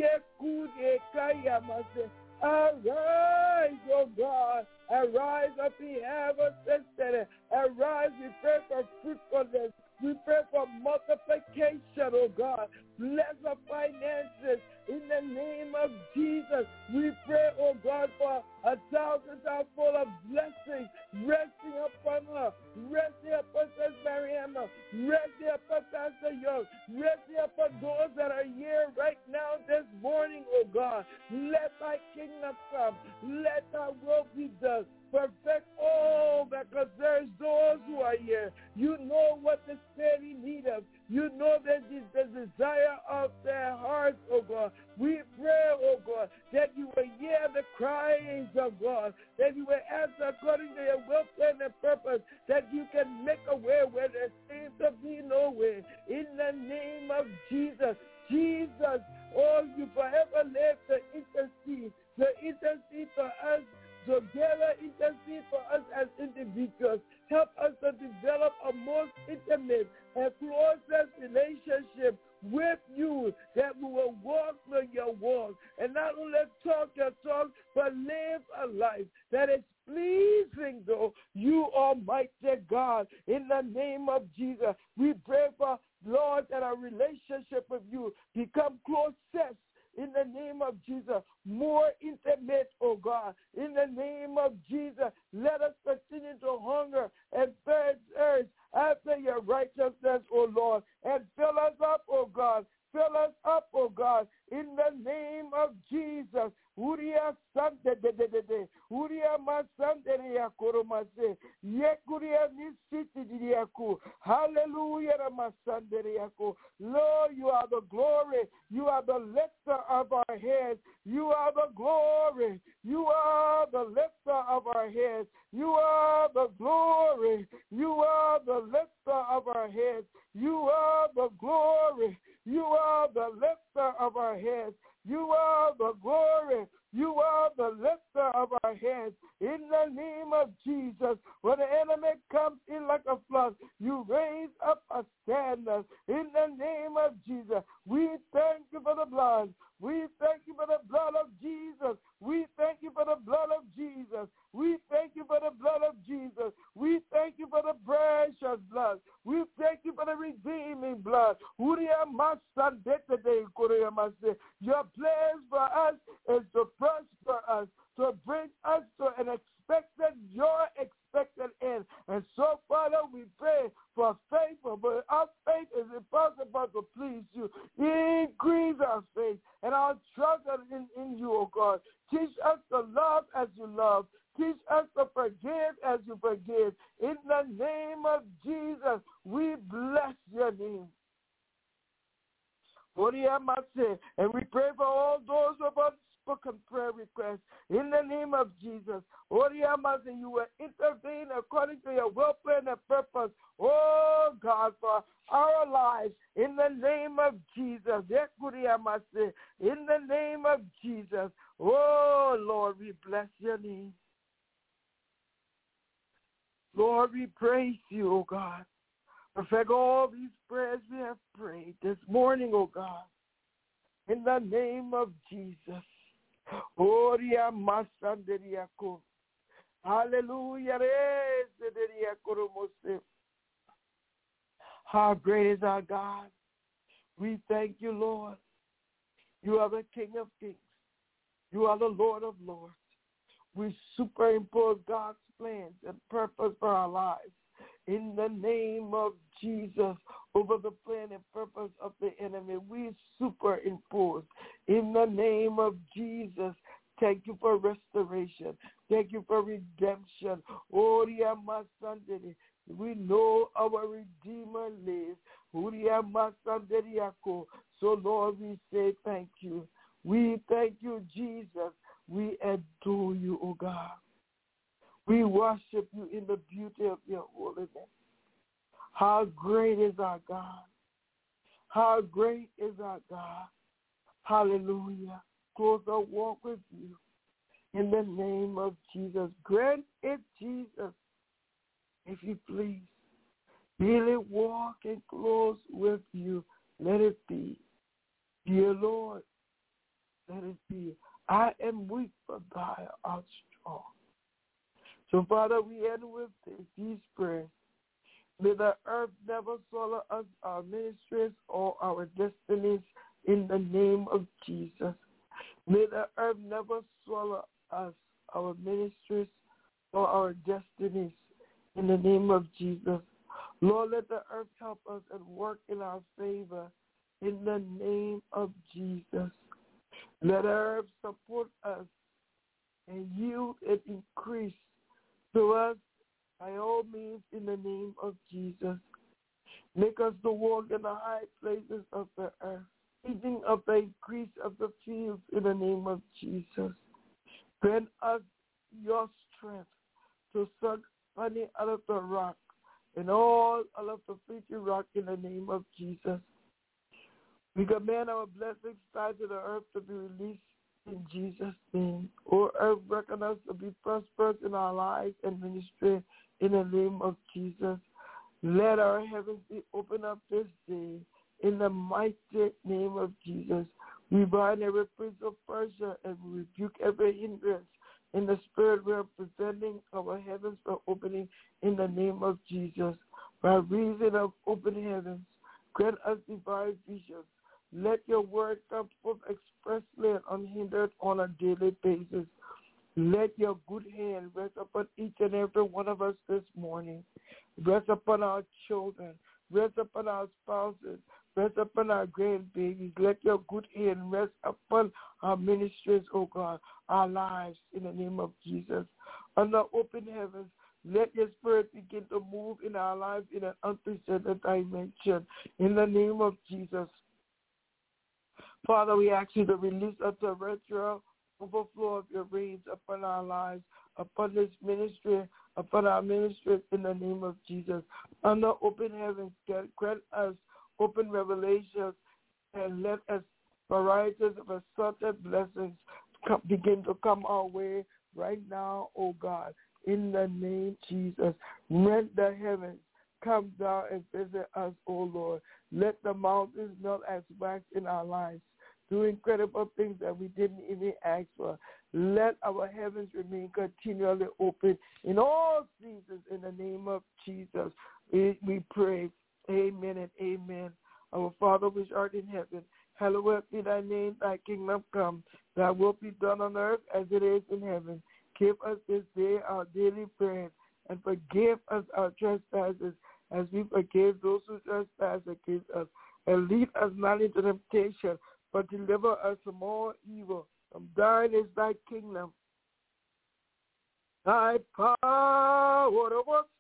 Arise, oh God. Arise on behalf of sister. Arise, we pray for fruitfulness. We pray for multiplication, oh God. Bless our finances in the name of Jesus. We pray, oh God, for a thousand times full of blessings resting upon her, resting upon Sister Mariama, resting upon Pastor Young, resting upon those that are here right now this morning, oh God. Let thy kingdom come. Let thy will be done. Perfect all that concerns those who are here. You know what the steady need of. You know that is the desire of their hearts, oh God. We pray, oh God, that you will hear the cries of God, that you will answer according to your will, plan, and purpose, that you can make a way where there seems to be no way. In the name of Jesus, Jesus, oh, you forever live to intercede, to intercede for us, together intercede for us as individuals. Help us to develop a most intimate and closest relationship with you, that we will walk through your walk and not only talk your talk, but live a life that is pleasing to you, Almighty God. In the name of Jesus, we pray for, Lord, that our relationship with you become closest. In the name of Jesus, more intimate, oh God. In the name of Jesus, let us continue to hunger and thirst after your righteousness, oh Lord. And fill us up, oh God. Fill us up, oh God. In the name of Jesus. Uria Sante de de de de. Uria Masante Yakuromase. Yekuria Nisiti Diaku. Hallelujah, Ramasande Yaku. Lord, you are the glory. You are the lifter of our heads. You are the glory. You are the lifter of our heads. You are the glory. You are the lifter of our heads. You are the glory. You are the lifter of our heads. You are the glory. You are the lifter of our heads. In the name of Jesus, when the enemy comes in like a flood, you raise up a standard. In the name of Jesus, we thank you for the blood. We thank you for the blood of Jesus. We thank you for the blood of Jesus. We thank you for the blood of Jesus. We thank you for the precious blood. We thank you for the redeeming blood. Your plans for us is to prosper us, to bring us to an expected, your expected end. And so, Father, we pray for faith, but our faith is impossible to please you. Increase our faith and our trust in, in you, O God. Teach us to love as you love. Teach us to forgive as you forgive. In the name of Jesus, we bless your name. And we pray for all those who have unspoken prayer requests in the name of Jesus. And you will intervene according to your will, plan, and purpose. Oh God, for our lives in the name of Jesus. In the name of Jesus. Oh Lord, we bless your name. Lord, we praise you, oh God. Perfect all these prayers we have prayed this morning, oh God. In the name of Jesus. Hallelujah. How great is our God. We thank you, Lord. You are the King of Kings. You are the Lord of Lords. We superimpose God's plans and purpose for our lives in the name of Jesus over the plan and purpose of the enemy. We superimpose in the name of Jesus. Thank you for restoration. Thank you for redemption. Oh, we know our Redeemer lives. So, Lord, we say thank you. We thank you, Jesus. We adore you, oh God. We worship you in the beauty of your holiness. How great is our God. How great is our God. Hallelujah. Closer walk with you in the name of Jesus. Grant it, Jesus, if you please. Really walk and close with you. Let it be. Dear Lord, let it be. I am weak, but thou art strong. So, Father, we end with this, these prayers. May the earth never swallow us, our ministries, or our destinies in the name of Jesus. May the earth never swallow us, our ministries, or our destinies in the name of Jesus. Lord, let the earth help us and work in our favor in the name of Jesus. Let the earth support us and yield and increase to us by all means in the name of Jesus. Make us to walk in the high places of the earth, eating of the increase of the fields in the name of Jesus. Grant us your strength to suck honey out of the rock and all out of the fleeting rock in the name of Jesus. We command our blessings tied to the earth to be released in Jesus' name. O earth, reckon us to be prosperous in our lives and ministry in the name of Jesus. Let our heavens be opened up this day in the mighty name of Jesus. We bind every prince of Persia and we rebuke every hindrance in the spirit realm, presenting our heavens for opening in the name of Jesus. By reason of open heavens, grant us divine visions. Let your word come forth expressly and unhindered on a daily basis. Let your good hand rest upon each and every one of us this morning. Rest upon our children. Rest upon our spouses. Rest upon our grandbabies. Let your good hand rest upon our ministries, oh God, our lives in the name of Jesus. Under open heavens, let your spirit begin to move in our lives in an unprecedented dimension. In the name of Jesus. Father, we ask you to release a terrestrial overflow of your rains upon our lives, upon this ministry, upon our ministries in the name of Jesus. Under open heavens, grant us open revelations and let us varieties of assorted blessings come, begin to come our way right now, oh God, in the name of Jesus. Rent the heavens. Come down and visit us, O Lord. Let the mountains melt as wax in our lives. Do incredible things that we didn't even ask for. Let our heavens remain continually open in all seasons in the name of Jesus. We, we pray. Amen and amen. Our Father which art in heaven, hallowed be thy name, thy kingdom come. Thy will be done on earth as it is in heaven. Give us this day our daily bread, and forgive us our trespasses, as we forgive those who trespass against us. And lead us not into temptation, but deliver us from all evil. From thine is thy kingdom, thy power,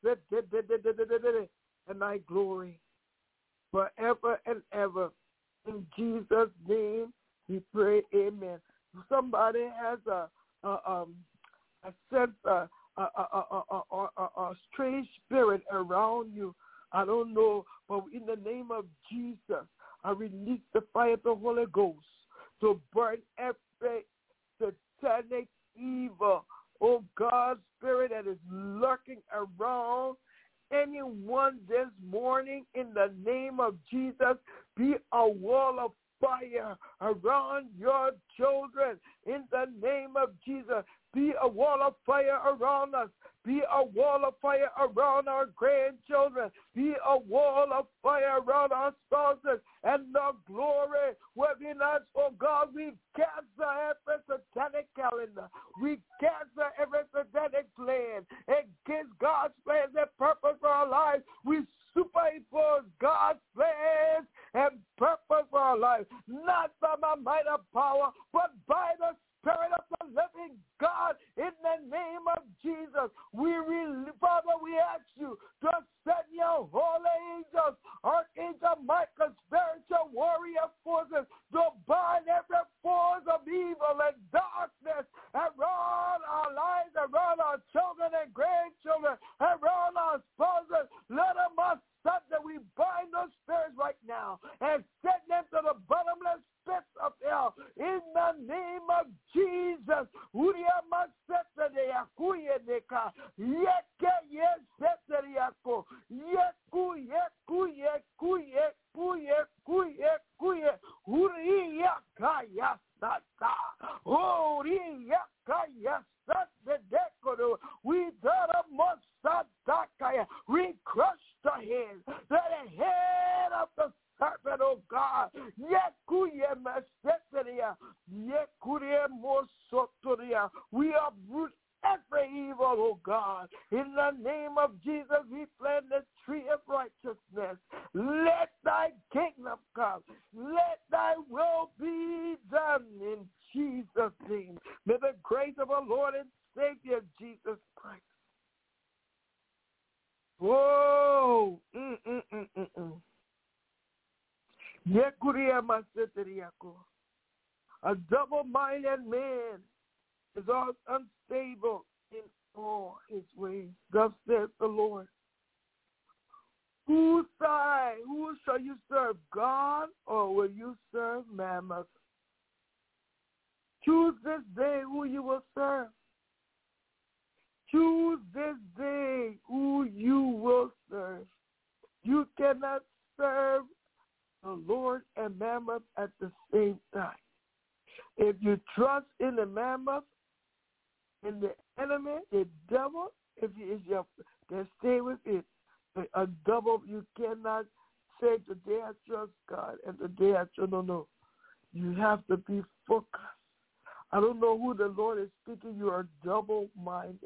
and thy glory, forever and ever. In Jesus' name we pray, amen. Somebody has a, a, um, a sense, a, a, a, a, a, a, a strange spirit around you. I don't know, but in the name of Jesus, I release the fire of the Holy Ghost to burn every satanic evil, oh God, spirit that is lurking around anyone this morning. In the name of Jesus, be a wall of fire around your children. In the name of Jesus, Be a wall of fire around us. Be a wall of fire around our grandchildren. Be a wall of fire around our spouses. And the glory within us, oh God, we cancel every satanic calendar. We cancel every satanic plan against God's plans and purpose for our lives. We superimpose God's plans and purpose for our lives, not by my might or power, but by the Spirit of the living God, in the name of Jesus. We really, Father, we ask you to send your holy angels, Archangel Michael, spiritual warrior forces, to bind every force of evil and darkness around our lives, around our children and grandchildren, around our spouses. Let them us that we bind those spirits right now and send them to the bottomless pits of hell in the name of Jesus. We we crush the head, the head of the serpent, oh God. We uproot every evil, oh God. In the name of Jesus, we plant the tree of righteousness. Let thy kingdom come. Let thy will be done in Jesus' name. May the grace of our Lord and Savior Jesus Christ. Whoa! Mm, mm, mm, mm, mm. A double-minded man is all unstable in all his ways. Thus says the Lord. Whose side? Who shall you serve, God, or will you serve Mammoth? Choose this day who you will serve. Choose this day who you will serve. You cannot serve the Lord and Mammoth at the same time. If you trust in the Mammoth, in the enemy, the devil, if he is your, then stay with it. A double, you cannot say today I trust God and today I trust, no, no. You have to be focused. I don't know who the Lord is speaking. You are double-minded.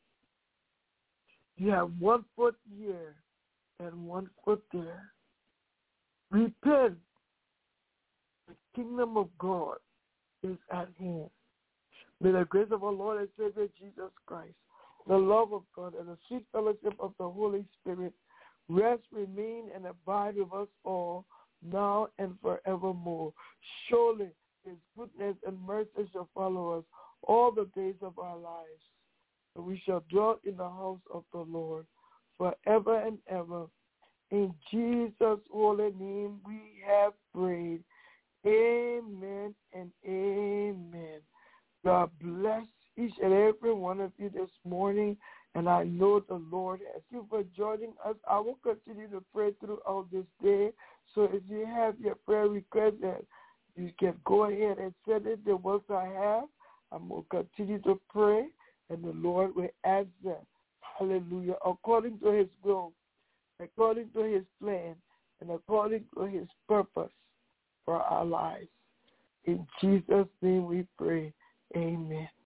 You have one foot here and one foot there. Repent. The kingdom of God is at hand. May the grace of our Lord and Savior Jesus Christ, the love of God, and the sweet fellowship of the Holy Spirit rest, remain, and abide with us all, now and forevermore. Surely his goodness and mercy shall follow us all the days of our lives, and we shall dwell in the house of the Lord forever and ever. In Jesus' holy name we have prayed. Amen and amen. God bless each and every one of you this morning, and I know the Lord has you for joining us. I will continue to pray throughout this day, so if you have your prayer request, you can go ahead and send it the ones I have. I will continue to pray, and the Lord will answer. Hallelujah. According to his will, according to his plan, and according to his purpose for our lives. In Jesus' name we pray. Amen.